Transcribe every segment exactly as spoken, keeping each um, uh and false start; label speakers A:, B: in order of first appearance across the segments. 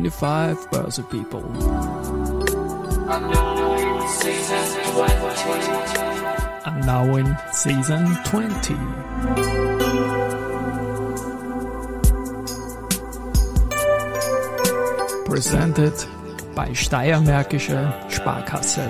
A: twenty-five Börse People. And now in season twenty. Presented by Steiermärkische Sparkasse.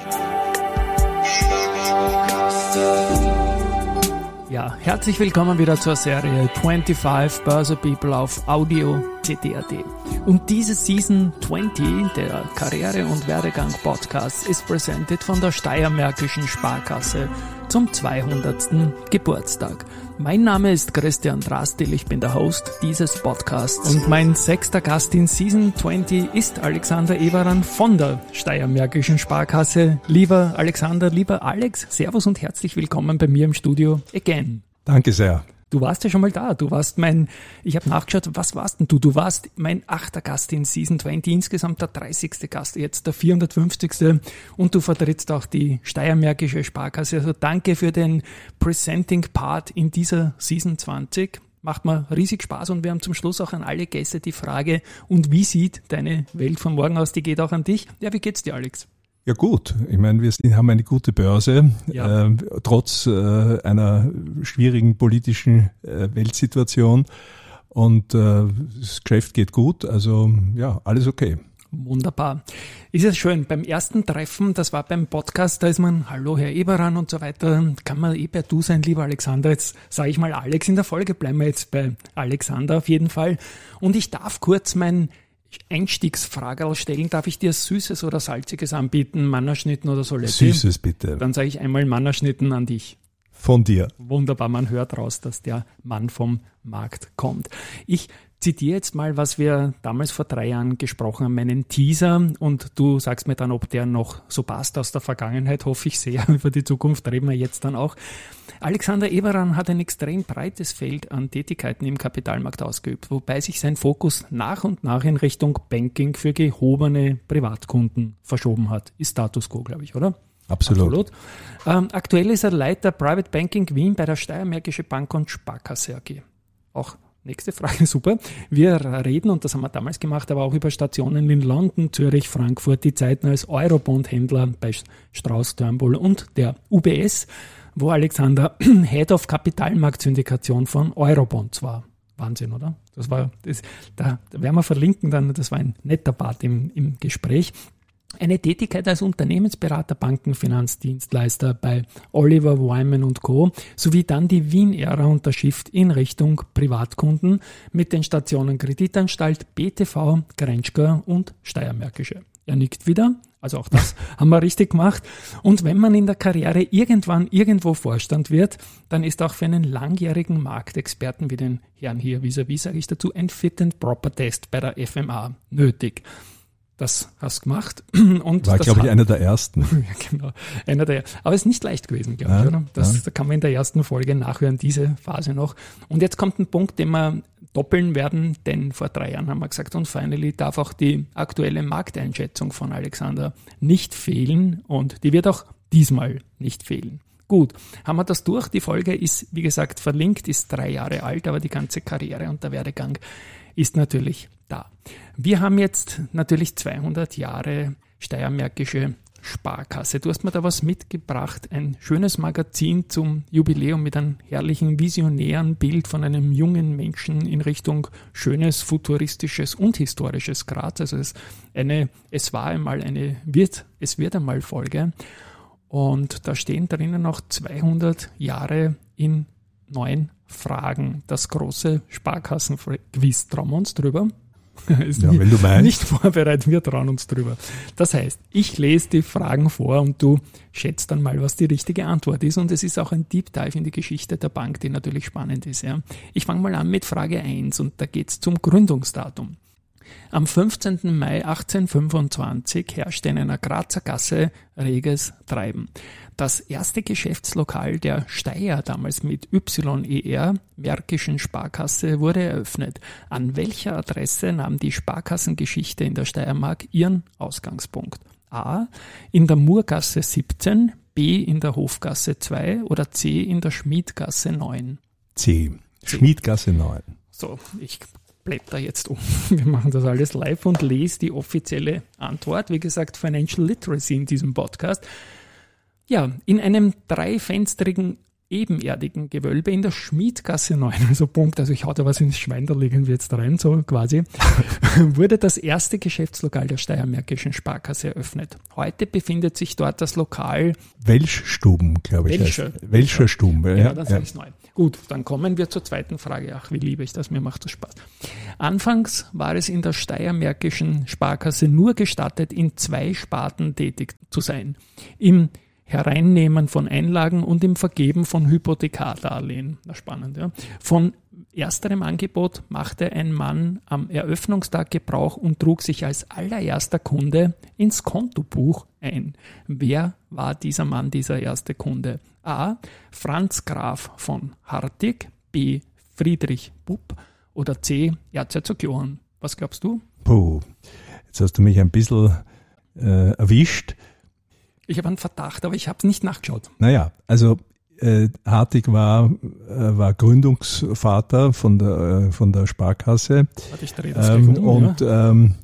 A: Ja, herzlich willkommen wieder zur Serie twenty-five Börse People auf Audio C T A T. Und diese Season twenty, der Karriere- und Werdegang-Podcast, ist presented von der Steiermärkischen Sparkasse zum zweihundertsten Geburtstag. Mein Name ist Christian Drastil, ich bin der Host dieses Podcasts und mein sechster Gast in Season twenty ist Alexander Everan von der Steiermärkischen Sparkasse. Lieber Alexander, lieber Alex, Servus und herzlich willkommen bei mir im Studio again.
B: Danke sehr.
A: Du warst ja schon mal da, du warst mein, ich habe nachgeschaut, was warst denn du? Du warst mein achter Gast in Season twenty, insgesamt der dreißigste Gast, jetzt der vierhundertfünfzigste und du vertrittst auch die Steiermärkische Sparkasse. Also danke für den Presenting Part in dieser Season zwanzig. Macht mir riesig Spaß und wir haben zum Schluss auch an alle Gäste die Frage, und wie sieht deine Welt von morgen aus? Die geht auch an dich. Ja, wie geht's dir, Alex?
B: Ja gut, ich meine, wir haben eine gute Börse,
A: ja.
B: äh, trotz äh, einer schwierigen politischen äh, Weltsituation und äh, das Geschäft geht gut, also ja, alles okay.
A: Wunderbar. Ist es schön, beim ersten Treffen, das war beim Podcast, da ist man, hallo Herr Everan und so weiter, kann man eh per Du sein, lieber Alexander. Jetzt sage ich mal Alex, in der Folge bleiben wir jetzt bei Alexander auf jeden Fall. Und ich darf kurz mein Einstiegsfragerl stellen. Darf ich dir Süßes oder Salziges anbieten, Mannerschnitten oder Soletti?
B: Süßes bitte.
A: Dann sage ich einmal Mannerschnitten an dich.
B: Von dir.
A: Wunderbar, man hört raus, dass der Mann vom Markt kommt. Ich zitiere jetzt mal, was wir damals vor drei Jahren gesprochen haben, meinen Teaser, und du sagst mir dann, ob der noch so passt aus der Vergangenheit, hoffe ich sehr. Über die Zukunft reden wir jetzt dann auch. Alexander Everan hat ein extrem breites Feld an Tätigkeiten im Kapitalmarkt ausgeübt, wobei sich sein Fokus nach und nach in Richtung Banking für gehobene Privatkunden verschoben hat. Ist Status quo, glaube ich, oder?
B: Absolut.
A: Absolut. Ähm, aktuell ist er Leiter Private Banking Wien bei der Steiermärkische Bank und Sparkasse A G. Auch nächste Frage, super. Wir reden, und das haben wir damals gemacht, aber auch über Stationen in London, Zürich, Frankfurt, die Zeiten als Eurobond-Händler bei Strauß, Turnbull und der U B S, wo Alexander Head of Kapitalmarktsyndikation von Eurobonds war. Wahnsinn, oder? Das war, das, da, da werden wir verlinken dann, das war ein netter Part im, im Gespräch. Eine Tätigkeit als Unternehmensberater, Banken, Finanzdienstleister bei Oliver Wyman und Co. sowie dann die Wien-Ära und der Shift in Richtung Privatkunden mit den Stationen Kreditanstalt, B T V, Grenschker und Steiermärkische. Er nickt wieder, also auch das haben wir richtig gemacht. Und wenn man in der Karriere irgendwann irgendwo Vorstand wird, dann ist auch für einen langjährigen Marktexperten wie den Herrn hier vis-à-vis, sage ich dazu, ein Fit and Proper Test bei der F M A nötig. Das hast du gemacht. Und
B: war, glaube ich,
A: hat,
B: einer der ersten.
A: Ja, genau. Einer der, aber es ist nicht leicht gewesen, glaube
B: ja,
A: ich, oder? Das,
B: ja.
A: Da kann man in der ersten Folge nachhören, diese Phase noch. Und jetzt kommt ein Punkt, den wir doppeln werden, denn vor drei Jahren haben wir gesagt, und finally darf auch die aktuelle Markteinschätzung von Alexander nicht fehlen, und die wird auch diesmal nicht fehlen. Gut, haben wir das durch. Die Folge ist, wie gesagt, verlinkt, ist drei Jahre alt, aber die ganze Karriere und der Werdegang ist natürlich da. Wir haben jetzt natürlich zweihundert Jahre Steiermärkische Sparkasse. Du hast mir da was mitgebracht, ein schönes Magazin zum Jubiläum mit einem herrlichen visionären Bild von einem jungen Menschen in Richtung schönes, futuristisches und historisches Graz. Also es, eine, es war einmal eine, wird, es wird einmal Folge. Und da stehen drinnen noch zweihundert Jahre in neun Fragen. Das große Sparkassenquiz. Trauen wir uns drüber? Ist
B: ja,
A: nie,
B: wenn du meinst.
A: Nicht vorbereitet, wir trauen uns drüber. Das heißt, ich lese die Fragen vor und du schätzt dann mal, was die richtige Antwort ist. Und es ist auch ein Deep Dive in die Geschichte der Bank, die natürlich spannend ist. Ja. Ich fange mal an mit Frage eins und da geht es zum Gründungsdatum. Am fünfzehnten Mai achtzehnhundertfünfundzwanzig herrschte in einer Grazer Gasse reges Treiben. Das erste Geschäftslokal der Steyr, damals mit Y E R, Märkischen Sparkasse, wurde eröffnet. An welcher Adresse nahm die Sparkassengeschichte in der Steiermark ihren Ausgangspunkt? A. In der Murgasse siebzehn, B. in der Hofgasse zwei oder C. in der Schmiedgasse neun?
B: C. Schmiedgasse neun.
A: So, ich blätter jetzt um. Wir machen das alles live und lese die offizielle Antwort. Wie gesagt, Financial Literacy in diesem Podcast. Ja, in einem dreifenstrigen ebenerdigen Gewölbe in der Schmiedgasse neun, also Punkt, also ich hau da was ins Schwein, da legen wir jetzt rein, so quasi, wurde das erste Geschäftslokal der Steiermärkischen Sparkasse eröffnet. Heute befindet sich dort das Lokal
B: Welschstuben, glaube ich.
A: Welscher.
B: Welscherstuben.
A: Ja,
B: ja,
A: dann
B: ja.
A: sage ich es neu. Gut, dann kommen wir zur zweiten Frage. Ach, wie liebe ich das, mir macht das Spaß. Anfangs war es in der Steiermärkischen Sparkasse nur gestattet, in zwei Sparten tätig zu sein. Im Hereinnehmen von Einlagen und im Vergeben von Hypothekardarlehen. Na, spannend, ja. Von ersterem Angebot machte ein Mann am Eröffnungstag Gebrauch und trug sich als allererster Kunde ins Kontobuch ein. Wer war dieser Mann, dieser erste Kunde? A. Franz Graf von Hartig, B. Friedrich Bupp oder C. Erzherzog Johann. Was glaubst du?
B: Puh, jetzt hast du mich ein bisschen äh, erwischt.
A: Ich habe einen Verdacht, aber ich habe es nicht nachgeschaut.
B: Naja, also äh, Hartig war, äh, war Gründungsvater von der, äh, von der Sparkasse.
A: Warte, ich drehe das
B: ähm,
A: gleich um,
B: und
A: ja.
B: ähm,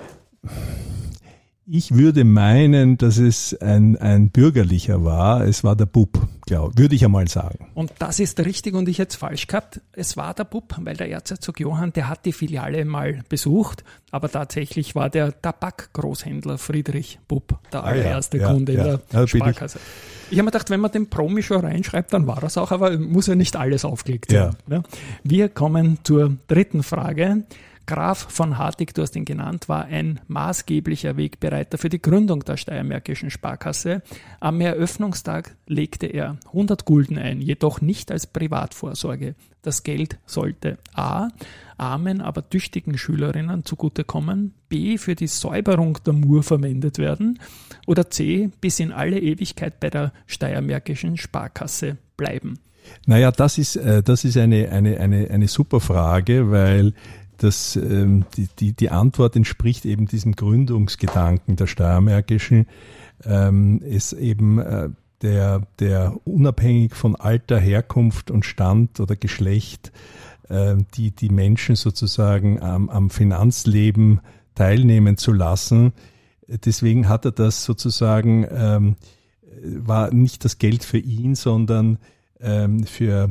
B: ich würde meinen, dass es ein, ein bürgerlicher war. Es war der Bupp, glaube würde ich einmal sagen.
A: Und das ist richtig und ich hätte es falsch gehabt. Es war der Bupp, weil der Erzherzog Johann, der hat die Filiale mal besucht, aber tatsächlich war der Tabakgroßhändler Friedrich Bupp der allererste
B: ah, ja,
A: Kunde
B: ja,
A: in
B: ja.
A: der
B: Ja,
A: Sparkasse. Ich, ich habe mir gedacht, wenn man den Promi schon reinschreibt, dann war es auch, aber muss ja nicht alles aufgelegt sein.
B: Ja.
A: Ja. Wir kommen zur dritten Frage. Graf von Hartig, du hast ihn genannt, war ein maßgeblicher Wegbereiter für die Gründung der Steiermärkischen Sparkasse. Am Eröffnungstag legte er hundert Gulden ein, jedoch nicht als Privatvorsorge. Das Geld sollte a. armen, aber tüchtigen Schülerinnen zugutekommen, b. für die Säuberung der Mur verwendet werden oder c. bis in alle Ewigkeit bei der Steiermärkischen Sparkasse bleiben.
B: Naja, das ist, äh, das ist eine, eine, eine, eine super Frage, weil Das, ähm, die, die, die Antwort entspricht eben diesem Gründungsgedanken der Steiermärkischen, ähm, es eben äh, der, der unabhängig von Alter, Herkunft und Stand oder Geschlecht äh, die, die Menschen sozusagen am, am Finanzleben teilnehmen zu lassen. Deswegen hat er das sozusagen, ähm, war nicht das Geld für ihn, sondern ähm, für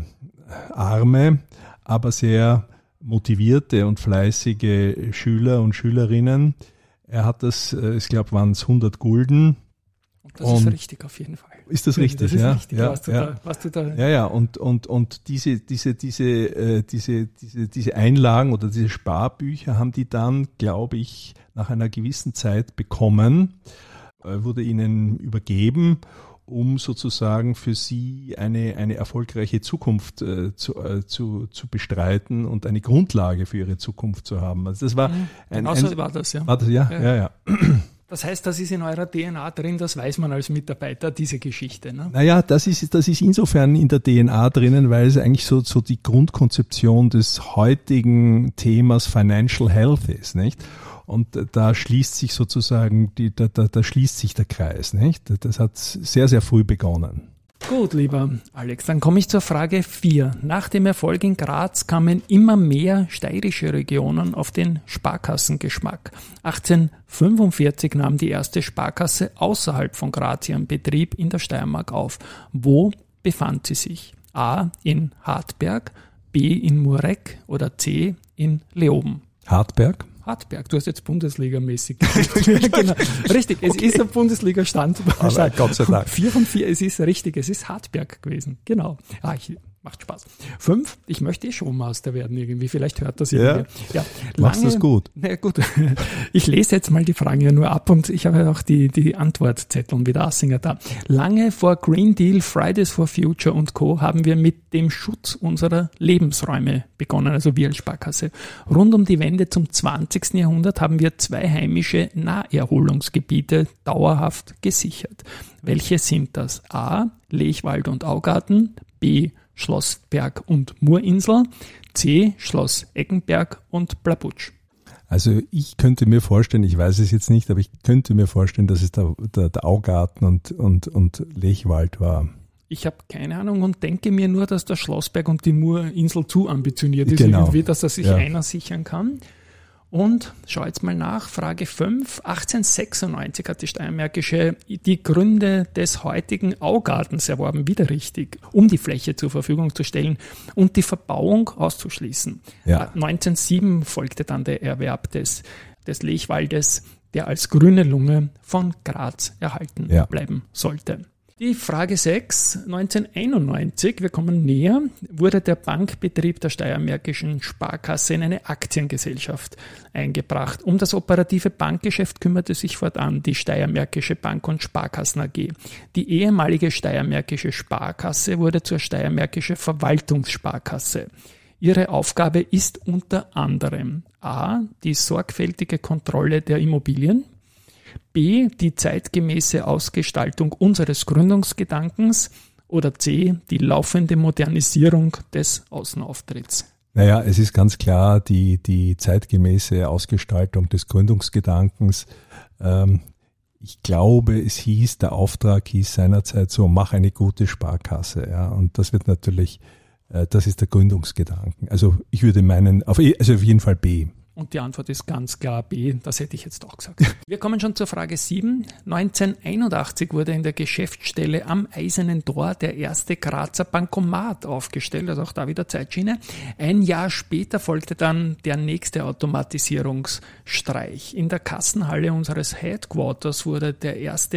B: arme, aber sehr motivierte und fleißige Schüler und Schülerinnen. Er hat das, ich glaube, waren es hundert Gulden.
A: Und das und ist richtig auf jeden Fall.
B: Ist das richtig?
A: Das ist
B: ja,
A: richtig.
B: Ja,
A: was du
B: ja.
A: Da, was du da
B: ja, ja. Und und und diese diese diese äh, diese diese diese Einlagen oder diese Sparbücher haben die dann, glaube ich, nach einer gewissen Zeit bekommen, äh, wurde ihnen übergeben, um sozusagen für sie eine, eine erfolgreiche Zukunft äh, zu, äh, zu, zu bestreiten und eine Grundlage für ihre Zukunft zu haben. Also das war
A: mhm.
B: ein,
A: genau so
B: ein,
A: war das, ja.
B: War das, ja, ja, ja, ja.
A: Das heißt, das ist in eurer D N A drin, das weiß man als Mitarbeiter, diese Geschichte. Ne?
B: Naja, das ist, das ist insofern in der D N A drinnen, weil es eigentlich so, so die Grundkonzeption des heutigen Themas Financial Health ist, nicht? Und da schließt sich sozusagen, die, da, da, da schließt sich der Kreis, nicht? Das hat sehr, sehr früh begonnen.
A: Gut, lieber Alex, dann komme ich zur Frage vier. Nach dem Erfolg in Graz kamen immer mehr steirische Regionen auf den Sparkassengeschmack. achtzehnhundertfünfundvierzig nahm die erste Sparkasse außerhalb von Graz ihren Betrieb in der Steiermark auf. Wo befand sie sich? A. in Hartberg, B. in Mureck oder C. in Leoben?
B: Hartberg?
A: Hartberg, du hast jetzt Bundesligamäßig. Genau. Richtig, es okay. ist ein Bundesliga-Stand.
B: Aber Gott sei Dank.
A: Vier von vier, es ist richtig, es ist Hartberg gewesen. Genau. Ah, ich, macht Spaß. Fünf, ich möchte eh Showmaster werden irgendwie, vielleicht hört das irgendwie.
B: Ja,
A: ja,
B: machst das gut.
A: Na gut, ich lese jetzt mal die Fragen ja nur ab und ich habe ja auch die, die Antwortzettel wie der Assinger da. Lange vor Green Deal, Fridays for Future und Co. haben wir mit dem Schutz unserer Lebensräume begonnen, also wir als Sparkasse. Rund um die Wende zum zwanzigsten Jahrhundert haben wir zwei heimische Naherholungsgebiete dauerhaft gesichert. Welche sind das? A. Lechwald und Augarten, B. Schloss Berg und Murinsel, C. Schloss Eggenberg und Blabutsch.
B: Also ich könnte mir vorstellen, ich weiß es jetzt nicht, aber ich könnte mir vorstellen, dass es der, der, der Augarten und, und, und Lechwald war.
A: Ich habe keine Ahnung und denke mir nur, dass der Schlossberg und die Murinsel zu ambitioniert ist,
B: genau.
A: irgendwie, dass er sich
B: ja.
A: einer sichern kann. Und schau jetzt mal nach, Frage fünf. achtzehnhundertsechsundneunzig hat die Steiermärkische die Gründe des heutigen Augartens erworben, wieder richtig, um die Fläche zur Verfügung zu stellen und die Verbauung auszuschließen.
B: Ja.
A: neunzehnhundertsieben folgte dann der Erwerb des, des Lechwaldes, der als grüne Lunge von Graz erhalten ja. bleiben sollte. Die Frage sechs, neunzehnhunderteinundneunzig, wir kommen näher, wurde der Bankbetrieb der Steiermärkischen Sparkasse in eine Aktiengesellschaft eingebracht. Um das operative Bankgeschäft kümmerte sich fortan die Steiermärkische Bank- und Sparkassen A G. Die ehemalige Steiermärkische Sparkasse wurde zur Steiermärkische Verwaltungssparkasse. Ihre Aufgabe ist unter anderem a. die sorgfältige Kontrolle der Immobilien, b. die zeitgemäße Ausgestaltung unseres Gründungsgedankens oder c. die laufende Modernisierung des Außenauftritts.
B: Naja, es ist ganz klar die, die zeitgemäße Ausgestaltung des Gründungsgedankens. Ähm, ich glaube, es hieß, der Auftrag hieß seinerzeit so, mach eine gute Sparkasse. Ja, und das wird natürlich, äh, das ist der Gründungsgedanken. Also ich würde meinen, auf, also auf jeden Fall B.
A: Und die Antwort ist ganz klar B, das hätte ich jetzt auch gesagt. Wir kommen schon zur Frage sieben. neunzehnhunderteinundachtzig wurde in der Geschäftsstelle am Eisernen Tor der erste Grazer Bankomat aufgestellt, also auch da wieder Zeitschiene. Ein Jahr später folgte dann der nächste Automatisierungsstreich. In der Kassenhalle unseres Headquarters wurde der erste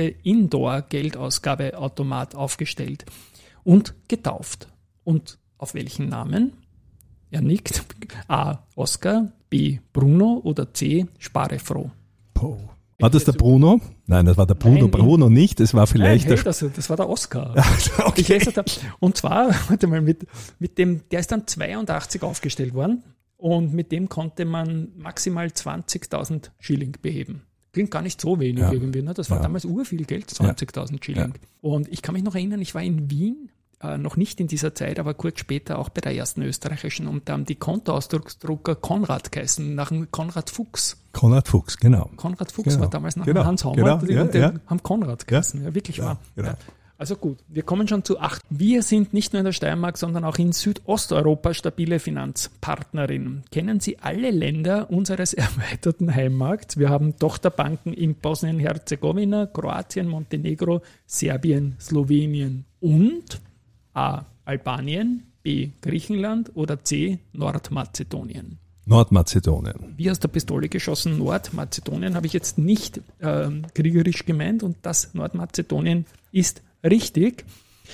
A: Indoor-Geldausgabeautomat aufgestellt und getauft. Und auf welchen Namen? Er nickt. A. Oskar, B. Bruno oder C. Sparefroh.
B: Oh. War das der Bruno? Nein, das war der Bruno. Nein, Bruno nicht, das war vielleicht
A: nein, hey,
B: der...
A: Das, das war der Oskar.
B: Okay.
A: Ich lese da, und zwar, warte mal, mit, mit dem, der ist dann zweiundachtzig aufgestellt worden und mit dem konnte man maximal zwanzigtausend Schilling beheben. Klingt gar nicht so wenig ja. irgendwie, ne? Das war ja. damals urviel Geld, zwanzigtausend Schilling. Ja. Und ich kann mich noch erinnern, ich war in Wien, Äh, noch nicht in dieser Zeit, aber kurz später auch bei der ersten österreichischen, und da haben die Kontoausdrucksdrucker Konrad geheißen, nach dem Konrad Fuchs.
B: Konrad Fuchs, genau.
A: Konrad Fuchs genau. war damals nach
B: genau.
A: dem Hans Haumer,
B: genau.
A: und
B: ja,
A: die
B: ja.
A: haben Konrad geheißen, ja, ja wirklich
B: ja,
A: wahr.
B: Genau.
A: Ja. Also gut, wir kommen schon zu acht. Wir sind nicht nur in der Steiermark, sondern auch in Südosteuropa stabile Finanzpartnerin. Kennen Sie alle Länder unseres erweiterten Heimmarkts? Wir haben Tochterbanken in Bosnien-Herzegowina, Kroatien, Montenegro, Serbien, Slowenien und A. Albanien, B. Griechenland oder C. Nordmazedonien.
B: Nordmazedonien.
A: Wie aus der Pistole geschossen, Nordmazedonien habe ich jetzt nicht äh, kriegerisch gemeint, und das Nordmazedonien ist richtig.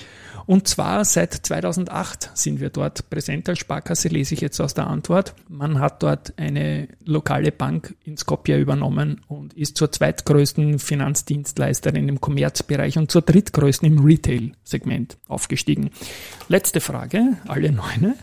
A: Und zwar seit zweitausendacht sind wir dort präsent als Sparkasse, lese ich jetzt aus der Antwort. Man hat dort eine lokale Bank in Skopje übernommen und ist zur zweitgrößten Finanzdienstleisterin im Kommerzbereich und zur drittgrößten im Retail-Segment aufgestiegen. Letzte Frage, alle neune.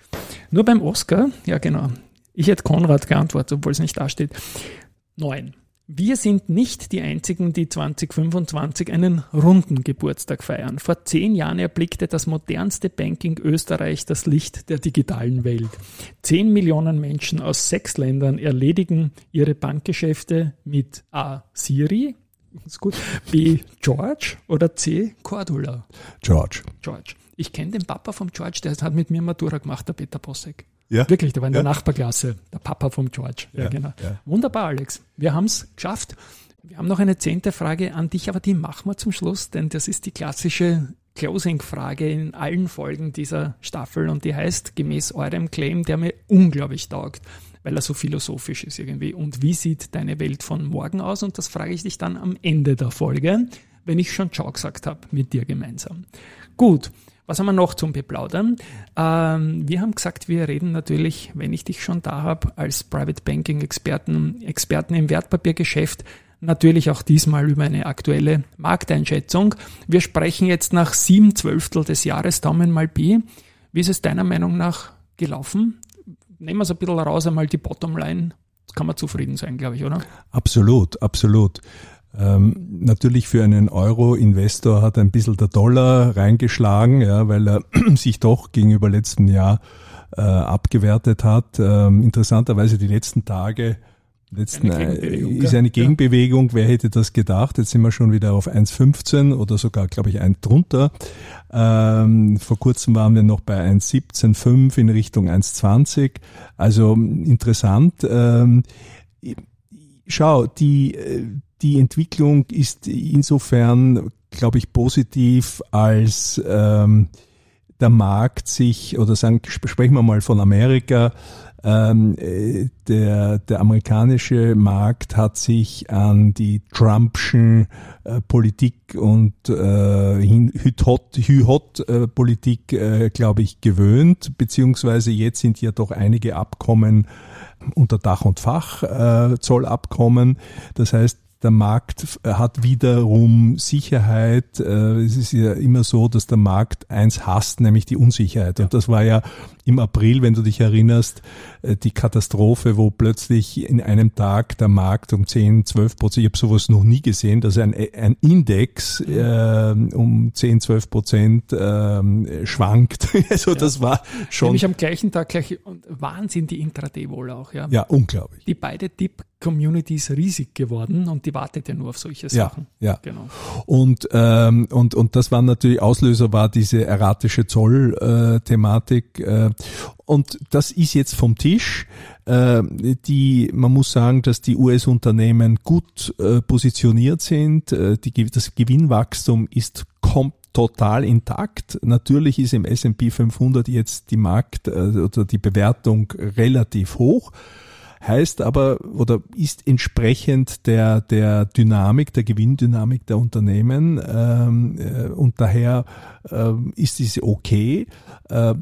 A: Nur beim Oskar, ja genau, ich hätte Konrad geantwortet, obwohl es nicht da steht. Neun. Wir sind nicht die Einzigen, die zwanzig fünfundzwanzig einen runden Geburtstag feiern. Vor zehn Jahren erblickte das modernste Banking Österreich das Licht der digitalen Welt. Zehn Millionen Menschen aus sechs Ländern erledigen ihre Bankgeschäfte mit A. Siri, ist gut, B. George oder C. Cordula.
B: George.
A: George. Ich kenne den Papa vom George, der hat mit mir Matura gemacht, der Peter Possek.
B: Ja.
A: Wirklich, der war in
B: ja.
A: der Nachbarklasse, der Papa vom George. Ja,
B: ja
A: genau.
B: Ja.
A: Wunderbar, Alex. Wir haben es geschafft. Wir haben noch eine zehnte Frage an dich, aber die machen wir zum Schluss, denn das ist die klassische Closing-Frage in allen Folgen dieser Staffel, und die heißt, gemäß eurem Claim, der mir unglaublich taugt, weil er so philosophisch ist irgendwie. Und wie sieht deine Welt von morgen aus? Und das frage ich dich dann am Ende der Folge, wenn ich schon Ciao gesagt habe mit dir gemeinsam. Gut. Was haben wir noch zum Beplaudern? Ähm, wir haben gesagt, wir reden natürlich, wenn ich dich schon da habe, als Private Banking Experten, Experten im Wertpapiergeschäft, natürlich auch diesmal über eine aktuelle Markteinschätzung. Wir sprechen jetzt nach sieben Zwölftel des Jahres, Daumen mal Pi. Wie ist es deiner Meinung nach gelaufen? Nehmen wir es ein bisschen raus, einmal die Bottomline. Jetzt kann man zufrieden sein, glaube ich, oder?
B: Absolut, absolut. Ähm, natürlich für einen Euro-Investor hat ein bisschen der Dollar reingeschlagen, ja, weil er sich doch gegenüber letzten Jahr äh, abgewertet hat. Ähm, interessanterweise die letzten Tage letzten eine ist eine Gegenbewegung. Ja. Wer hätte das gedacht? Jetzt sind wir schon wieder auf eins Komma fünfzehn oder sogar, glaube ich, ein drunter. Ähm, vor kurzem waren wir noch bei eins Komma siebzehn Komma fünf in Richtung eins Komma zwanzig. Also interessant. Ähm, schau, die, die Entwicklung ist insofern, glaube ich, positiv, als ähm, der Markt sich, oder sagen, sprechen wir mal von Amerika, Ähm, der, der amerikanische Markt hat sich an die Trumpschen äh, Politik und äh, Hü-Hot-Politik, äh, glaube ich, gewöhnt, beziehungsweise jetzt sind ja doch einige Abkommen unter Dach und Fach, äh, Zollabkommen. Das heißt, der Markt hat wiederum Sicherheit. Es ist ja immer so, dass der Markt eins hasst, nämlich die Unsicherheit. Und das war ja im April, wenn du dich erinnerst, die Katastrophe, wo plötzlich in einem Tag der Markt um zehn, zwölf Prozent, ich habe sowas noch nie gesehen, dass ein, ein Index äh, um zehn, zwölf Prozent äh, schwankt. Also ja. Das war schon...
A: Nämlich am gleichen Tag gleich Wahnsinn, die Intraday wohl auch. Ja,
B: ja, unglaublich.
A: Die beide Dip-Community ist riesig geworden und die wartet ja nur auf solche Sachen.
B: Ja, ja.
A: Genau.
B: Und, ähm, und, und das war natürlich, Auslöser war diese erratische Zoll-Thematik. Äh, und das ist jetzt vom Tisch. Äh, die, man muss sagen, dass die U S-Unternehmen gut äh, positioniert sind. Äh, die, das Gewinnwachstum ist komplett total intakt. Natürlich ist im S und P fünfhundert jetzt die Markt- oder die Bewertung relativ hoch. Heißt aber oder ist entsprechend der der Dynamik, der Gewinndynamik der Unternehmen ähm, äh, und daher äh, ist diese okay. Äh,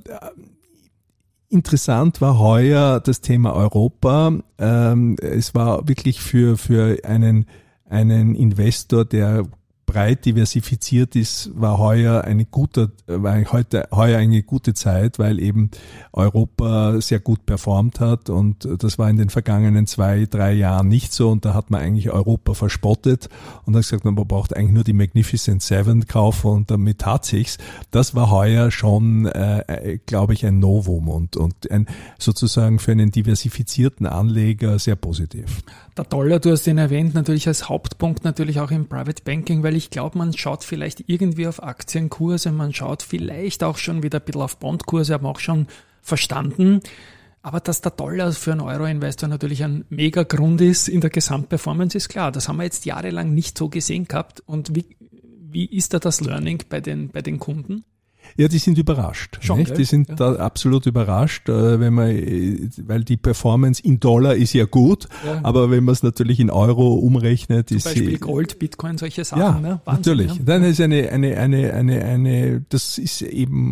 B: interessant war heuer das Thema Europa. Ähm, es war wirklich für für einen einen Investor, der breit diversifiziert ist, war heuer eine gute, war heute, heuer eine gute Zeit, weil eben Europa sehr gut performt hat und das war in den vergangenen zwei, drei Jahren nicht so und da hat man eigentlich Europa verspottet und hat gesagt, man braucht eigentlich nur die Magnificent Seven kaufen und damit hat sich's. Das war heuer schon, äh, glaube ich, ein Novum und, und ein, sozusagen für einen diversifizierten Anleger sehr positiv.
A: Der Dollar, du hast ihn erwähnt, natürlich als Hauptpunkt natürlich auch im Private Banking, weil ich glaube, man schaut vielleicht irgendwie auf Aktienkurse, man schaut vielleicht auch schon wieder ein bisschen auf Bondkurse, haben auch schon verstanden. Aber dass der Dollar für einen Euro-Investor natürlich ein mega Grund ist in der Gesamtperformance, ist klar. Das haben wir jetzt jahrelang nicht so gesehen gehabt. Und wie, wie ist da das Learning bei den, bei den Kunden?
B: Ja, die sind überrascht.
A: Schon,
B: nicht? Die sind ja. da absolut überrascht, wenn man, weil die Performance in Dollar ist ja gut, ja. aber wenn man es natürlich in Euro umrechnet,
A: Zum
B: ist
A: Beispiel
B: sie,
A: Gold, Bitcoin, solche Sachen.
B: Ja,
A: ne?
B: Wahnsinn, natürlich. Ja. Dann ist eine, eine, eine, eine, eine, das ist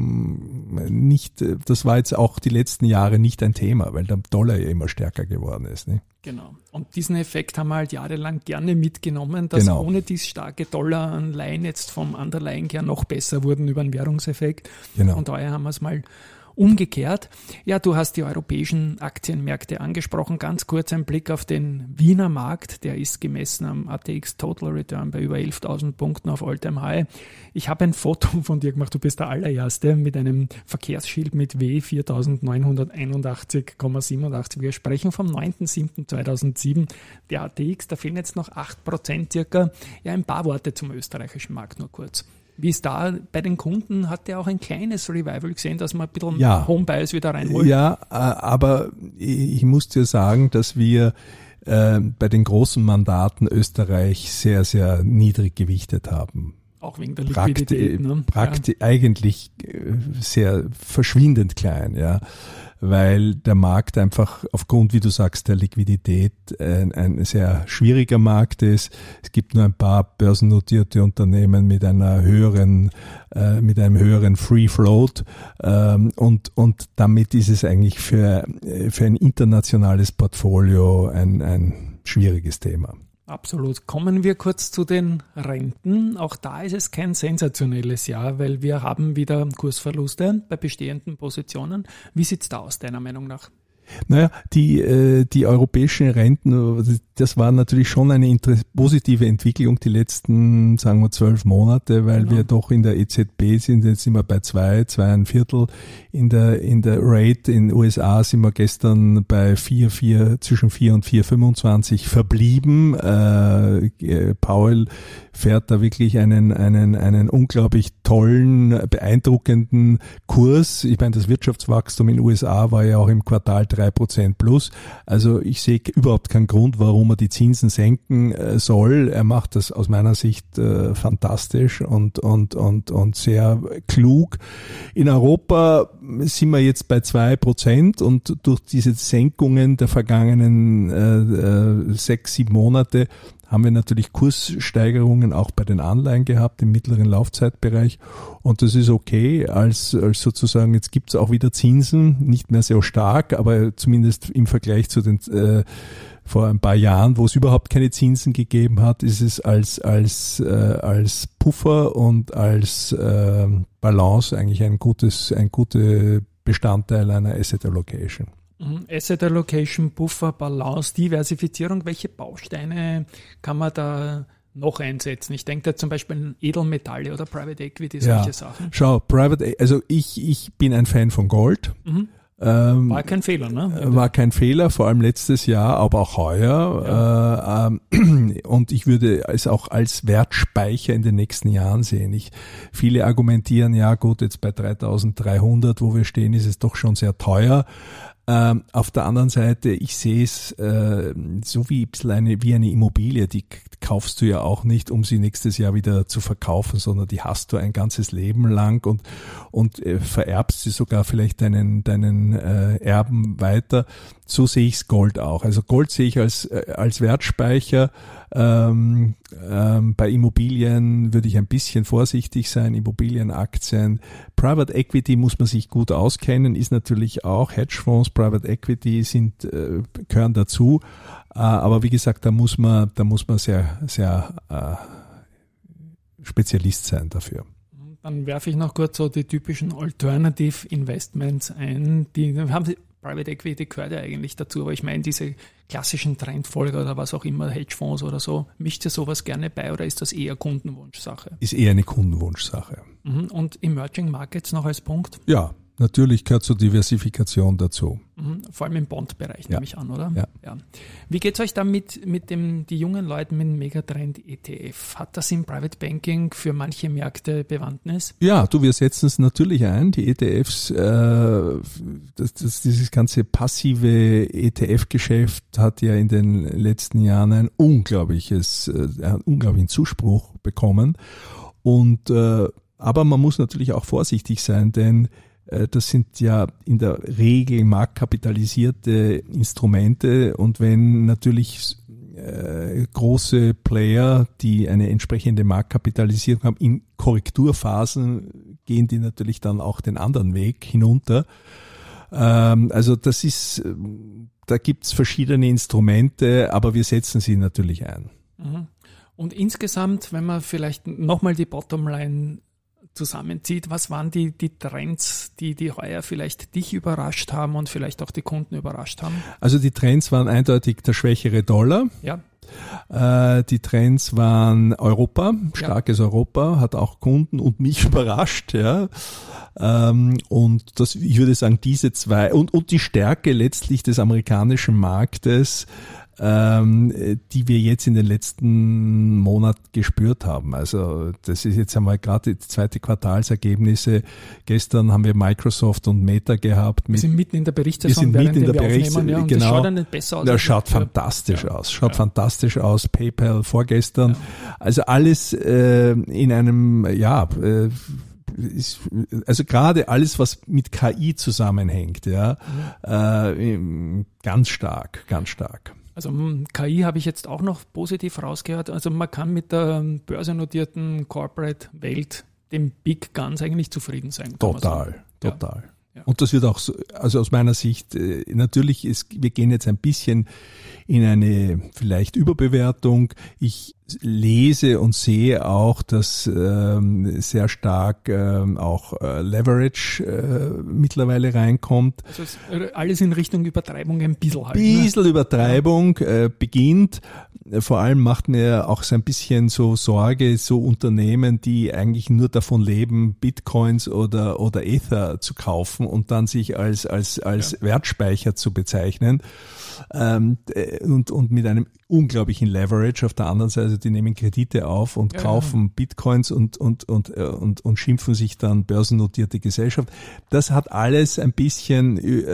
B: eben nicht, das war jetzt auch die letzten Jahre nicht ein Thema, weil der Dollar ja immer stärker geworden ist. Nicht?
A: Genau. Und diesen Effekt haben wir halt jahrelang gerne mitgenommen, dass
B: genau.
A: ohne dieses starke Dollaranleihen jetzt vom Underlying her noch besser wurden über den Währungseffekt.
B: Genau.
A: Und daher haben wir es mal umgekehrt. Ja, du hast die europäischen Aktienmärkte angesprochen. Ganz kurz ein Blick auf den Wiener Markt. Der ist gemessen am A T X Total Return bei über elftausend Punkten auf All-Time High. Ich habe ein Foto von dir gemacht. Du bist der allererste mit einem Verkehrsschild mit W viertausendneunhunderteinundachtzig Komma siebenundachtzig. Wir sprechen vom neunten siebten zweitausendsieben. Der A T X, da fehlen jetzt noch acht Prozent circa. Ja, ein paar Worte zum österreichischen Markt nur kurz. Wie ist da bei den Kunden? Hat der auch ein kleines Revival gesehen, dass man ein bisschen
B: ja.
A: Homebuys wieder reinholt?
B: Ja, aber ich muss dir sagen, dass wir äh, bei den großen Mandaten Österreich sehr, sehr niedrig gewichtet haben.
A: Auch wegen der Liquidität.
B: Prakti-
A: ne?
B: Prakti- ja. Eigentlich sehr verschwindend klein, ja. Weil der Markt einfach aufgrund, wie du sagst, der Liquidität ein, ein sehr schwieriger Markt ist. Es gibt nur ein paar börsennotierte Unternehmen mit einer höheren, äh, mit einem höheren Free Float ähm, und und damit ist es eigentlich für für ein internationales Portfolio ein ein schwieriges Thema.
A: Absolut. Kommen wir kurz zu den Renten. Auch da ist es kein sensationelles Jahr, weil wir haben wieder Kursverluste bei bestehenden Positionen. Wie sieht's da aus, deiner Meinung nach?
B: Naja, die, äh, die europäischen Renten, das war natürlich schon eine inter- positive Entwicklung die letzten, sagen wir, zwölf Monate, weil genau. wir doch in der E Z B sind, jetzt sind wir bei zwei, zwei ein Viertel. In der, in der Rate in den U S A sind wir gestern bei vier, vier, zwischen vier und vier Komma fünfundzwanzig verblieben. Äh, Powell fährt da wirklich einen, einen, einen unglaublich tollen, beeindruckenden Kurs. Ich meine, das Wirtschaftswachstum in den U S A war ja auch im Quartal drei Prozent plus. Also ich sehe überhaupt keinen Grund, warum er die Zinsen senken soll. Er macht das aus meiner Sicht äh, fantastisch und, und, und, und sehr klug. In Europa sind wir jetzt bei zwei Prozent und durch diese Senkungen der vergangenen äh, äh, sechs, sieben Monate haben wir natürlich Kurssteigerungen auch bei den Anleihen gehabt im mittleren Laufzeitbereich und das ist okay, als, als sozusagen, jetzt gibt es auch wieder Zinsen, nicht mehr sehr stark, aber zumindest im Vergleich zu den äh, vor ein paar Jahren, wo es überhaupt keine Zinsen gegeben hat, ist es als als äh, als Puffer und als äh, Balance eigentlich ein gutes ein guter Bestandteil einer Asset Allocation.
A: Asset Allocation, Buffer, Balance, Diversifizierung. Welche Bausteine kann man da noch einsetzen? Ich denke da zum Beispiel an Edelmetalle oder Private Equity, solche ja. Sachen.
B: Schau, Private, also ich ich bin ein Fan von Gold. Mhm.
A: Ähm, war kein Fehler, ne?
B: War kein Fehler, vor allem letztes Jahr, aber auch heuer. Ja. Äh, ähm, und ich würde es auch als Wertspeicher in den nächsten Jahren sehen. Ich, viele argumentieren, ja gut, jetzt bei dreitausenddreihundert, wo wir stehen, ist es doch schon sehr teuer. Ähm, auf der anderen Seite, ich sehe es äh, so wie ein bisschen eine, wie eine Immobilie, die kaufst du ja auch nicht, um sie nächstes Jahr wieder zu verkaufen, sondern die hast du ein ganzes Leben lang und und äh, vererbst sie sogar vielleicht deinen deinen äh, Erben weiter. So sehe ich's Gold auch. Also Gold sehe ich als äh, als Wertspeicher. Ähm, ähm, bei Immobilien würde ich ein bisschen vorsichtig sein, Immobilienaktien. Private Equity muss man sich gut auskennen, ist natürlich auch Hedgefonds, Private Equity sind äh, gehören dazu, äh, aber wie gesagt, da muss man, da muss man sehr, sehr äh, Spezialist sein dafür.
A: Dann werfe ich noch kurz so die typischen Alternative Investments ein, die haben Sie. Private Equity gehört ja eigentlich dazu, aber ich meine diese klassischen Trendfolger oder was auch immer, Hedgefonds oder so, mischt ihr sowas gerne bei oder ist das eher Kundenwunschsache?
B: Ist eher eine Kundenwunschsache.
A: Und Emerging Markets noch als Punkt?
B: Ja, natürlich gehört zur Diversifikation dazu.
A: Vor allem im Bond-Bereich,
B: ja.
A: nehme ich an, oder?
B: Ja.
A: ja. Wie geht es euch damit mit dem, die jungen Leute mit dem Megatrend E T F? Hat das im Private Banking für manche Märkte Bewandtnis?
B: Ja, du, wir setzen es natürlich ein. Die E T Fs, äh, das, das, dieses ganze passive E T F-Geschäft hat ja in den letzten Jahren ein unglaubliches, äh, einen unglaublichen Zuspruch bekommen. Und äh, aber man muss natürlich auch vorsichtig sein, denn das sind ja in der Regel marktkapitalisierte Instrumente und wenn natürlich äh, große Player, die eine entsprechende Marktkapitalisierung haben, in Korrekturphasen gehen die natürlich dann auch den anderen Weg hinunter. Ähm, also das ist, da gibt's verschiedene Instrumente, aber wir setzen sie natürlich ein.
A: Und insgesamt, wenn man vielleicht nochmal die Bottomline zusammenzieht, was waren die, die Trends, die, die heuer vielleicht dich überrascht haben und vielleicht auch die Kunden überrascht haben?
B: Also die Trends waren eindeutig der schwächere Dollar.
A: Ja.
B: Äh, die Trends waren Europa, starkes ja. Europa, hat auch Kunden und mich überrascht, ja. Ähm, und das, ich würde sagen, diese zwei und, und die Stärke letztlich des amerikanischen Marktes, ähm, die wir jetzt in den letzten Monaten gespürt haben. Also das ist jetzt einmal gerade die zweite Quartalsergebnisse. Gestern haben wir Microsoft und Meta gehabt.
A: Mit, wir sind mitten in der Berichtssaison.
B: Wir sind mitten in der Berichtssaison, ja,
A: genau. Das schaut ja nicht besser aus.
B: Das schaut fantastisch ja. aus. Schaut ja. fantastisch aus. PayPal vorgestern. Ja. Also alles äh, in einem, ja, äh, ist, also gerade alles, was mit K I zusammenhängt, ja, mhm. äh, ganz stark, ganz stark.
A: Also K I habe ich jetzt auch noch positiv rausgehört. Also man kann mit der börsennotierten Corporate-Welt, dem Big Guns eigentlich zufrieden sein.
B: Total, total. Ja. Ja. Und das wird auch so, also aus meiner Sicht, natürlich ist, wir gehen jetzt ein bisschen in eine vielleicht Überbewertung. Ich lese und sehe auch, dass ähm, sehr stark ähm, auch äh, Leverage äh, mittlerweile reinkommt.
A: Also es, alles in Richtung Übertreibung ein bisschen halt.
B: Ein bisschen ne? Übertreibung äh, beginnt. Vor allem macht mir auch so ein bisschen so Sorge, so Unternehmen, die eigentlich nur davon leben, Bitcoins oder oder Ether zu kaufen und dann sich als als als ja. Wertspeicher zu bezeichnen. Ähm, und, und mit einem unglaublichen Leverage auf der anderen Seite, die nehmen Kredite auf und ja, kaufen ja. Bitcoins und, und, und, und, und schimpfen sich dann börsennotierte Gesellschaft. Das hat alles ein bisschen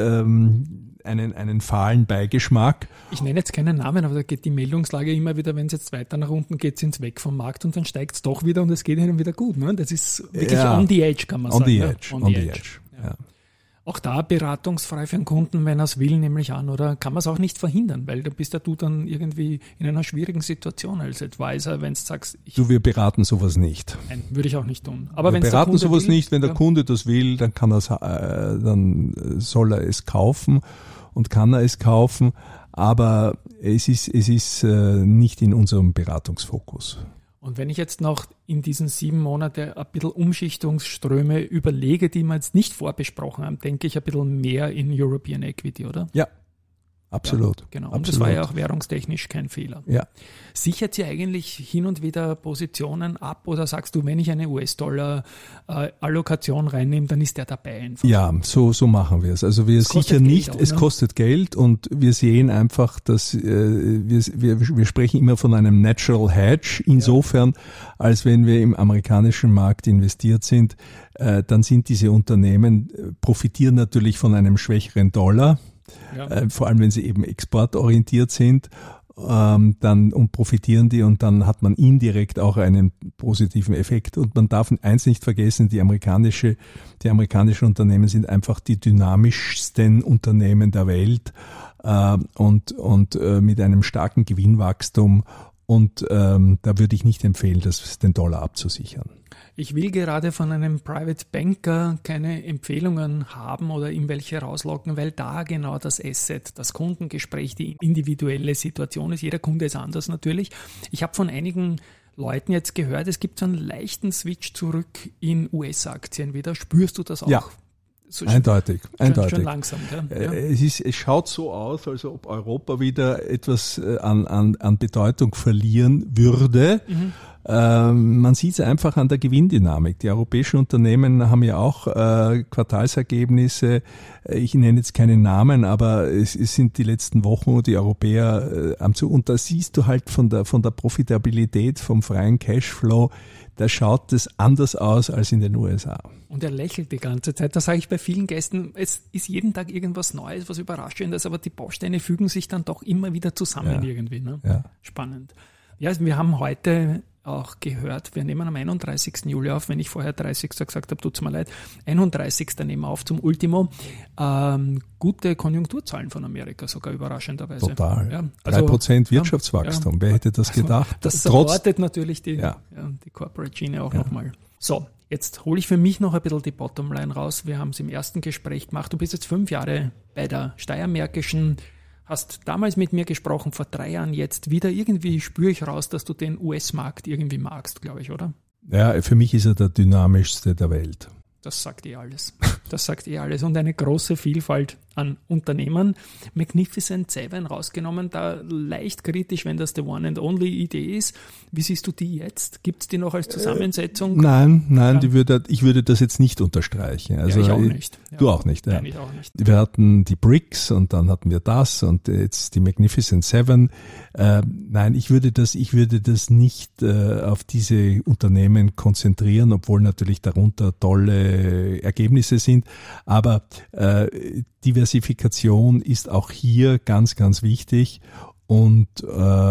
B: ähm, einen, einen fahlen Beigeschmack.
A: Ich nenne jetzt keinen Namen, aber da geht die Meldungslage immer wieder, wenn es jetzt weiter nach unten geht, sind es weg vom Markt und dann steigt es doch wieder und es geht ihnen wieder gut. Ne? Das ist wirklich ja. on the edge, kann man
B: on
A: sagen.
B: The edge,
A: ne? On,
B: on
A: the
B: the edge.
A: edge.
B: Ja. Ja.
A: Auch da beratungsfrei für den Kunden, wenn er es will, nämlich an, oder kann man es auch nicht verhindern, weil da bist ja du dann irgendwie in einer schwierigen Situation als Advisor, wenn du sagst, ich,
B: du, wir beraten sowas nicht.
A: Nein, würde ich auch nicht tun. Aber
B: wir beraten sowas
A: will,
B: nicht, wenn der
A: ja.
B: Kunde das will, dann kann er es, äh, dann soll er es kaufen und kann er es kaufen, aber es ist, es ist äh, nicht in unserem Beratungsfokus.
A: Und wenn ich jetzt noch in diesen sieben Monaten ein bisschen Umschichtungsströme überlege, die wir jetzt nicht vorbesprochen haben, denke ich ein bisschen mehr in European Equity, oder?
B: Ja, absolut.
A: Ja, genau.
B: Absolut.
A: Und das war ja auch währungstechnisch kein Fehler.
B: Ja.
A: Sichert sie eigentlich hin und wieder Positionen ab oder sagst du, wenn ich eine U S-Dollar-Allokation reinnehme, dann ist der dabei einfach?
B: Ja, so, so machen wir es. Also wir sichern nicht, auch, es ne? kostet Geld und wir sehen einfach, dass äh, wir, wir, wir sprechen immer von einem Natural Hedge, insofern, ja. als wenn wir im amerikanischen Markt investiert sind, äh, dann sind diese Unternehmen, äh, profitieren natürlich von einem schwächeren Dollar, ja. äh, vor allem wenn sie eben exportorientiert sind. Ähm, dann und profitieren die und dann hat man indirekt auch einen positiven Effekt. Und man darf eins nicht vergessen, die amerikanische, die amerikanischen Unternehmen sind einfach die dynamischsten Unternehmen der Welt äh, und, und äh, mit einem starken Gewinnwachstum. Und ähm, da würde ich nicht empfehlen, das, den Dollar abzusichern.
A: Ich will gerade von einem Private Banker keine Empfehlungen haben oder ihm welche rauslocken, weil da genau das Asset, das Kundengespräch, die individuelle Situation ist. Jeder Kunde ist anders natürlich. Ich habe von einigen Leuten jetzt gehört, es gibt so einen leichten Switch zurück in U S-Aktien wieder. Spürst du das auch?
B: Ja. So eindeutig, schon, eindeutig.
A: Schon langsam, ja. Ja.
B: Es ist, es schaut so aus, als ob Europa wieder etwas an, an, an Bedeutung verlieren würde. Mhm. Ähm, man sieht es einfach an der Gewinndynamik. Die europäischen Unternehmen haben ja auch äh, Quartalsergebnisse. Ich nenne jetzt keine Namen, aber es, es sind die letzten Wochen die Europäer äh, am Zug. Und da siehst du halt von der, von der Profitabilität, vom freien Cashflow, da schaut es anders aus als in den U S A.
A: Und er lächelt die ganze Zeit. Da sage ich bei vielen Gästen, es ist jeden Tag irgendwas Neues, was Überraschendes, aber die Bausteine fügen sich dann doch immer wieder zusammen ja. irgendwie. Ne? Ja. Spannend. Ja, also wir haben heute auch gehört, wir nehmen am einunddreißigsten Juli auf, wenn ich vorher dreißigsten gesagt habe, tut's mir leid, einunddreißigsten nehmen wir auf zum Ultimo. Ähm, gute Konjunkturzahlen von Amerika, sogar überraschenderweise.
B: Total. Ja, also, drei Prozent Wirtschaftswachstum, ja, wer hätte das gedacht?
A: Das supportet natürlich die, ja. Ja, die Corporate Schiene auch ja. nochmal. So, jetzt hole ich für mich noch ein bisschen die Bottomline raus. Wir haben es im ersten Gespräch gemacht. Du bist jetzt fünf Jahre bei der Steiermärkischen, hast damals mit mir gesprochen, vor drei Jahren jetzt wieder. Irgendwie spüre ich raus, dass du den U S-Markt irgendwie magst, glaube ich, oder?
B: Ja, für mich ist er der dynamischste der Welt.
A: Das sagt eh alles. Das sagt eh alles. Und eine große Vielfalt an Unternehmen. Magnificent Seven rausgenommen, da leicht kritisch, wenn das the one and only Idee ist. Wie siehst du die jetzt? Gibt es die noch als Zusammensetzung?
B: Äh, nein, nein, ja. die würde, ich würde das jetzt nicht unterstreichen. Also
A: ja, ich auch nicht. Ja.
B: Du auch nicht, ja.
A: Nein, ich auch nicht.
B: Wir hatten die Bricks und dann hatten wir das und jetzt die Magnificent Seven. Äh, nein, ich würde das, ich würde das nicht äh, auf diese Unternehmen konzentrieren, obwohl natürlich darunter tolle Ergebnisse sind. Aber äh, Diversifikation ist auch hier ganz, ganz wichtig und, äh,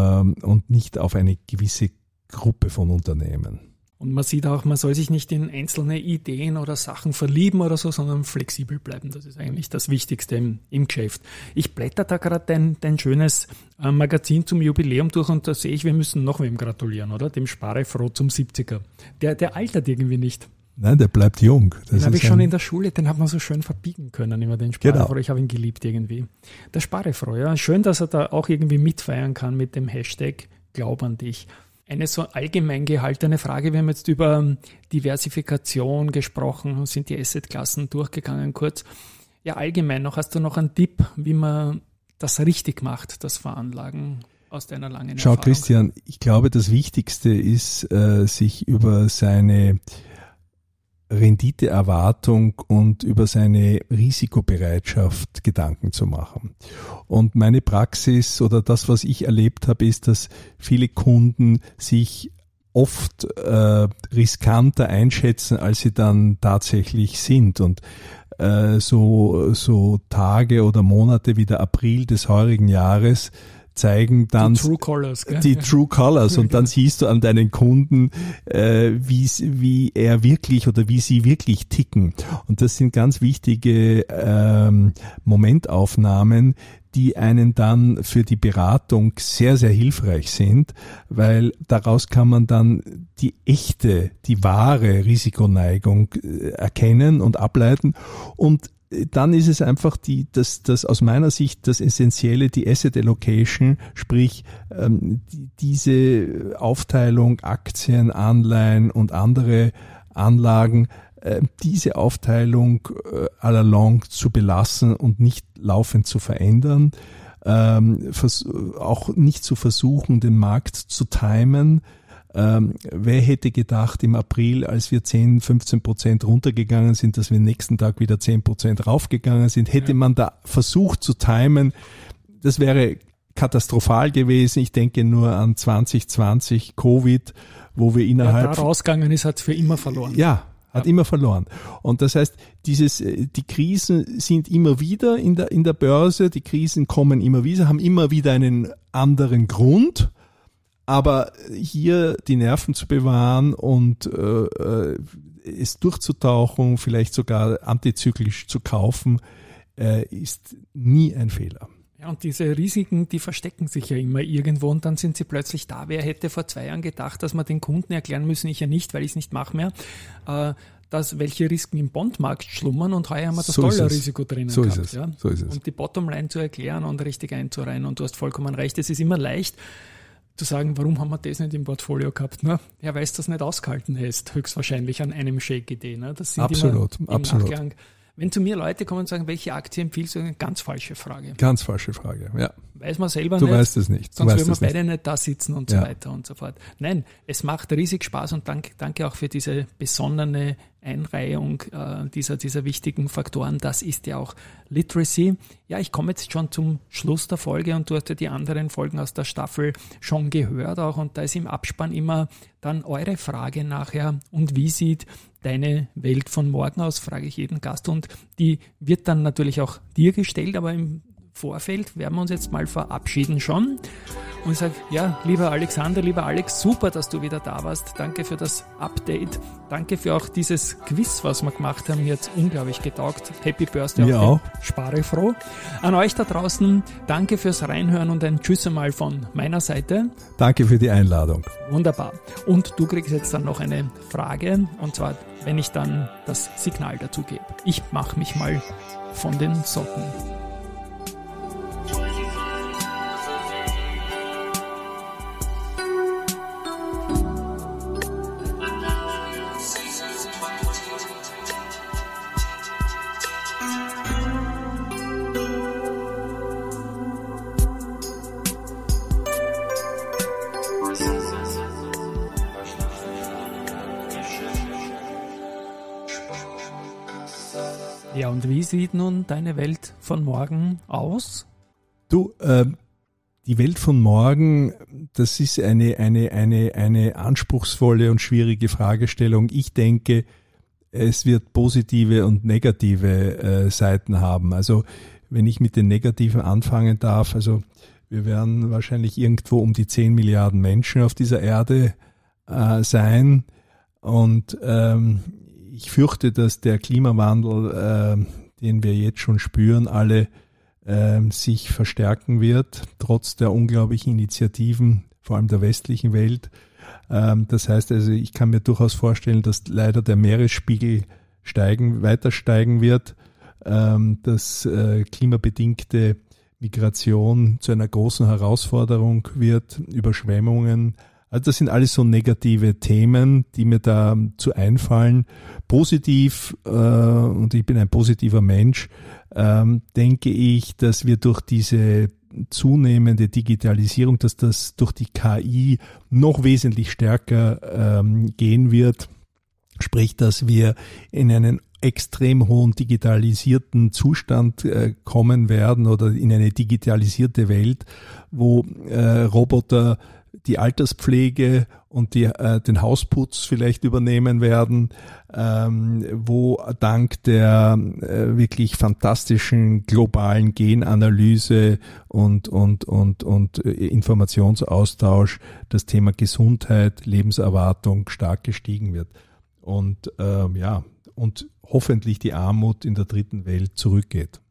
B: und nicht auf eine gewisse Gruppe von Unternehmen.
A: Und man sieht auch, man soll sich nicht in einzelne Ideen oder Sachen verlieben oder so, sondern flexibel bleiben. Das ist eigentlich das Wichtigste im, im Geschäft. Ich blätter da gerade dein, dein schönes äh, Magazin zum Jubiläum durch und da sehe ich, wir müssen noch wem gratulieren, oder? Dem Sparefroh zum siebziger. Der, der altert irgendwie nicht.
B: Nein, der bleibt jung. Das
A: den habe ich schon
B: ein...
A: in der Schule, den hat man so schön verbiegen können, immer den Sparefroh. Genau. Ich habe ihn geliebt irgendwie. Der Sparefroh, ja. Schön, dass er da auch irgendwie mitfeiern kann mit dem Hashtag Glaub an dich. Eine so allgemein gehaltene Frage. Wir haben jetzt über Diversifikation gesprochen, sind die Assetklassen durchgegangen kurz. Ja, allgemein noch, hast du noch einen Tipp, wie man das richtig macht, das Veranlagen aus deiner langen
B: Schau,
A: Erfahrung?
B: Christian, ich glaube, das Wichtigste ist, äh, sich über seine Renditeerwartung und über seine Risikobereitschaft Gedanken zu machen. Und meine Praxis oder das, was ich erlebt habe, ist, dass viele Kunden sich oft äh, riskanter einschätzen, als sie dann tatsächlich sind. Und äh, so, so Tage oder Monate wie der April des heurigen Jahres zeigen dann
A: die True Colors, gell?
B: Die True Colors und dann siehst du an deinen Kunden, äh, wie, wie er wirklich oder wie sie wirklich ticken. Und das sind ganz wichtige ähm, Momentaufnahmen, die einen dann für die Beratung sehr, sehr hilfreich sind, weil daraus kann man dann die echte, die wahre Risikoneigung erkennen und ableiten. Und dann ist es einfach die, das, das aus meiner Sicht das Essentielle, die Asset Allocation, sprich ähm, die, diese Aufteilung Aktien, Anleihen und andere Anlagen, äh, diese Aufteilung äh, all along zu belassen und nicht laufend zu verändern, ähm, vers- auch nicht zu versuchen, den Markt zu timen. Ähm, wer hätte gedacht im April, als wir zehn, fünfzehn Prozent runtergegangen sind, dass wir nächsten Tag wieder zehn Prozent raufgegangen sind, hätte ja. man da versucht zu timen, das wäre katastrophal gewesen. Ich denke nur an zwanzig zwanzig, Covid, wo wir innerhalb...
A: Ja, da rausgegangen ist, hat es für immer verloren.
B: Ja, hat ja. immer verloren. Und das heißt, dieses, die Krisen sind immer wieder in der, in der Börse, die Krisen kommen immer wieder, haben immer wieder einen anderen Grund. Aber hier die Nerven zu bewahren und äh, es durchzutauchen, vielleicht sogar antizyklisch zu kaufen, äh, ist nie ein Fehler.
A: Ja, und diese Risiken, die verstecken sich ja immer irgendwo und dann sind sie plötzlich da. Wer hätte vor zwei Jahren gedacht, dass wir den Kunden erklären müssen, ich ja nicht, weil ich es nicht mache mehr, äh, dass welche Risiken im Bondmarkt schlummern und heuer haben wir das
B: so
A: Dollarrisiko drinnen
B: so
A: gehabt.
B: Ist es.
A: Ja?
B: So ist es.
A: Und die Bottomline zu erklären und richtig einzureihen und du hast vollkommen recht, es ist immer leicht, zu sagen, warum haben wir das nicht im Portfolio gehabt? Ne? Ja, weil es das nicht ausgehalten hast, höchstwahrscheinlich an einem Shake-Idee. Ne? Das sind
B: absolut,
A: immer im
B: absolut.
A: Nachgang. Wenn zu mir Leute kommen und sagen, welche Aktie empfiehlst du, eine ganz falsche Frage.
B: Ganz falsche Frage, ja.
A: Weiß man selber
B: du
A: nicht.
B: Du weißt es nicht. Du
A: sonst würden wir
B: nicht.
A: beide nicht da sitzen und
B: ja.
A: so weiter und so fort. Nein, es macht riesig Spaß und danke, danke auch für diese besonnene Einreihung äh, dieser, dieser wichtigen Faktoren. Das ist ja auch Literacy. Ja, ich komme jetzt schon zum Schluss der Folge und du hast ja die anderen Folgen aus der Staffel schon gehört auch und da ist im Abspann immer dann eure Frage nachher und wie sieht deine Welt von morgen aus, frage ich jeden Gast und die wird dann natürlich auch dir gestellt, aber im Vorfeld werden wir uns jetzt mal verabschieden schon und ich sage, ja, lieber Alexander, lieber Alex, super, dass du wieder da warst. Danke für das Update. Danke für auch dieses Quiz, was wir gemacht haben. Mir hat es unglaublich getaugt. Happy Birthday.
B: Mir auch.
A: Sparefroh. An euch da draußen, danke fürs Reinhören und ein Tschüss einmal von meiner Seite.
B: Danke für die Einladung.
A: Wunderbar. Und du kriegst jetzt dann noch eine Frage und zwar, wenn ich dann das Signal dazu gebe. Ich mache mich mal von den Socken. Ja, und wie sieht nun deine Welt von morgen aus?
B: Du, äh, die Welt von morgen, das ist eine, eine, eine, eine anspruchsvolle und schwierige Fragestellung. Ich denke, es wird positive und negative äh, Seiten haben. Also, wenn ich mit den Negativen anfangen darf, also wir werden wahrscheinlich irgendwo um die zehn Milliarden Menschen auf dieser Erde äh, sein und ähm, ich fürchte, dass der Klimawandel, äh, den wir jetzt schon spüren, alle äh, sich verstärken wird, trotz der unglaublichen Initiativen, vor allem der westlichen Welt. Ähm, das heißt also, ich kann mir durchaus vorstellen, dass leider der Meeresspiegel steigen, weiter steigen wird, ähm, dass äh, klimabedingte Migration zu einer großen Herausforderung wird, Überschwemmungen. Also das sind alles so negative Themen, die mir dazu einfallen. Positiv, äh, und ich bin ein positiver Mensch, ähm, denke ich, dass wir durch diese zunehmende Digitalisierung, dass das durch die K I noch wesentlich stärker ähm, gehen wird. Sprich, dass wir in einen extrem hohen digitalisierten Zustand äh, kommen werden oder in eine digitalisierte Welt, wo äh, Roboter die Alterspflege und die, äh, den Hausputz vielleicht übernehmen werden, ähm, wo dank der äh, wirklich fantastischen globalen Genanalyse und, und, und, und Informationsaustausch das Thema Gesundheit, Lebenserwartung stark gestiegen wird. Und ähm, ja, und hoffentlich die Armut in der dritten Welt zurückgeht.